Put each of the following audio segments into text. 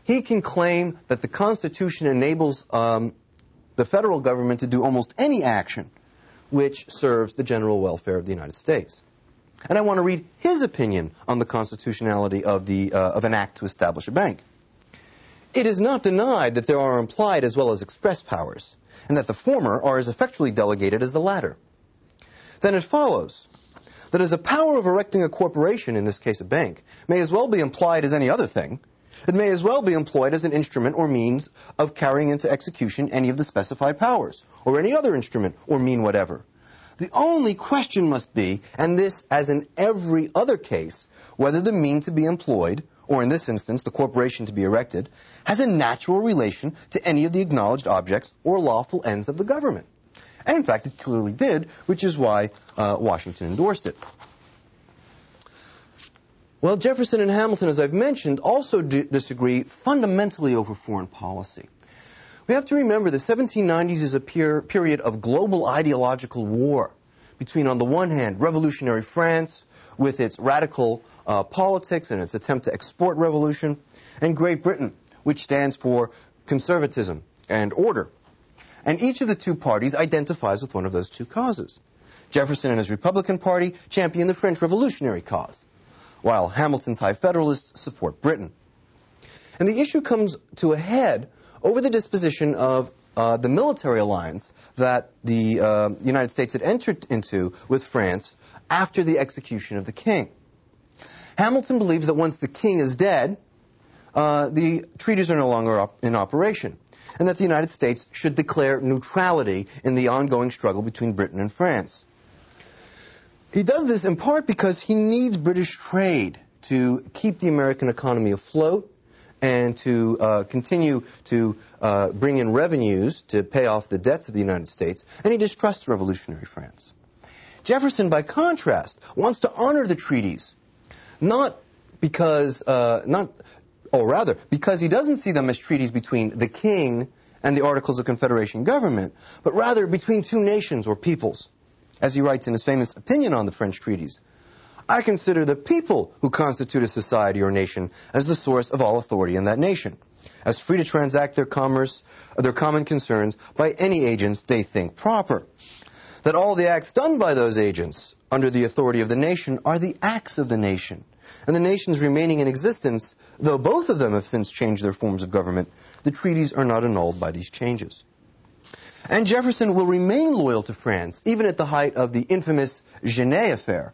he can claim that the Constitution enables the federal government to do almost any action which serves the general welfare of the United States. And I want to read his opinion on the constitutionality of an act to establish a bank. It is not denied that there are implied as well as express powers, and that the former are as effectually delegated as the latter. Then it follows that as a power of erecting a corporation, in this case a bank, may as well be implied as any other thing, it may as well be employed as an instrument or means of carrying into execution any of the specified powers, or any other instrument or mean whatever. The only question must be, and this as in every other case, whether the mean to be employed, or in this instance the corporation to be erected, has a natural relation to any of the acknowledged objects or lawful ends of the government. And in fact, it clearly did, which is why Washington endorsed it. Well, Jefferson and Hamilton, as I've mentioned, also disagree fundamentally over foreign policy. We have to remember the 1790s is a period of global ideological war between, on the one hand, revolutionary France with its radical politics and its attempt to export revolution, and Great Britain, which stands for conservatism and order. And each of the two parties identifies with one of those two causes. Jefferson and his Republican Party champion the French Revolutionary cause, while Hamilton's High Federalists support Britain. And the issue comes to a head over the disposition of the military alliance that the United States had entered into with France after the execution of the king. Hamilton believes that once the king is dead, the treaties are no longer in operation, and that the United States should declare neutrality in the ongoing struggle between Britain and France. He does this in part because he needs British trade to keep the American economy afloat and to continue to bring in revenues to pay off the debts of the United States, and he distrusts revolutionary France. Jefferson, by contrast, wants to honor the treaties, because he doesn't see them as treaties between the king and the Articles of Confederation government, but rather between two nations or peoples. As he writes in his famous opinion on the French treaties, I consider the people who constitute a society or nation as the source of all authority in that nation, as free to transact their commerce, their common concerns by any agents they think proper. That all the acts done by those agents under the authority of the nation are the acts of the nation, and the nations remaining in existence, though both of them have since changed their forms of government, the treaties are not annulled by these changes. And Jefferson will remain loyal to France, even at the height of the infamous Genet affair.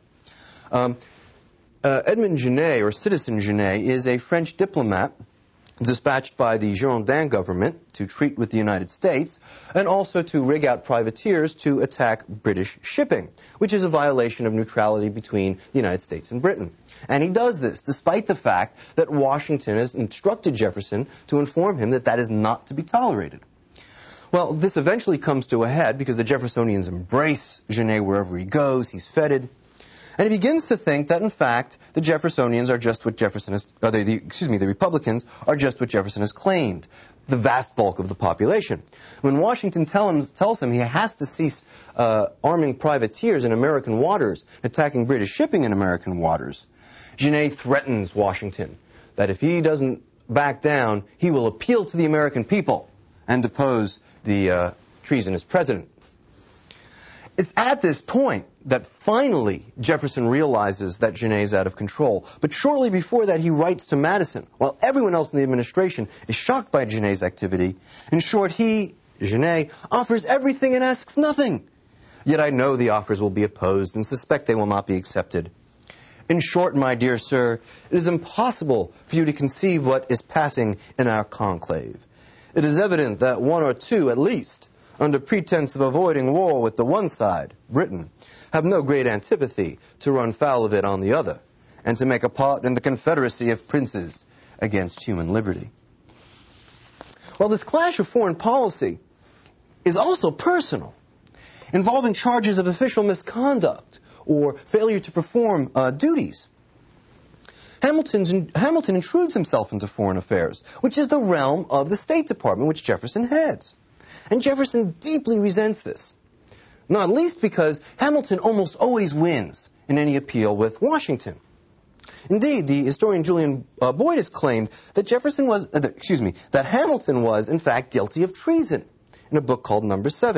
Edmond Genet, or Citizen Genet, is a French diplomat dispatched by the Girondin government to treat with the United States and also to rig out privateers to attack British shipping, which is a violation of neutrality between the United States and Britain. And he does this despite the fact that Washington has instructed Jefferson to inform him that that is not to be tolerated. Well, this eventually comes to a head because the Jeffersonians embrace Genet wherever he goes. He's feted. And he begins to think that, in fact, the Jeffersonians are just what the Republicans are just what Jefferson has claimed, the vast bulk of the population. When Washington tells him he has to cease arming privateers in American waters, attacking British shipping in American waters, Genet threatens Washington that if he doesn't back down, he will appeal to the American people and depose the treasonous president. It's at this point that finally Jefferson realizes that Genet is out of control. But shortly before that, he writes to Madison, while everyone else in the administration is shocked by Genet's activity. In short, he, Genet, offers everything and asks nothing. Yet I know the offers will be opposed and suspect they will not be accepted. In short, my dear sir, it is impossible for you to conceive what is passing in our conclave. It is evident that one or two, at least, under pretense of avoiding war with the one side, Britain, have no great antipathy to run foul of it on the other, and to make a part in the confederacy of princes against human liberty. Well, this clash of foreign policy is also personal, involving charges of official misconduct or failure to perform duties. Hamilton intrudes himself into foreign affairs, which is the realm of the State Department, which Jefferson heads. And Jefferson deeply resents this, not least because Hamilton almost always wins in any appeal with Washington. Indeed, the historian Julian Boyd has claimed that that Hamilton was, in fact, guilty of treason in a book called Number 7.